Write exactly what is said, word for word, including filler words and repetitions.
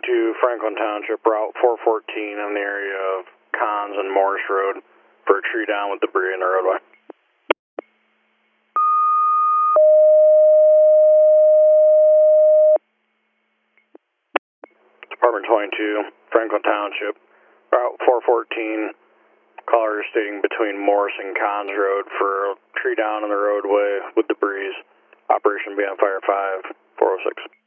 to Franklin Township, Route four fourteen in the area of Cons and Morris Road for a tree down with debris in the roadway. Department twenty-two, Franklin Township, Route four fourteen, caller stating between Morris and Cons Road for a tree down in the roadway with debris. Operation be on Fire five four oh six.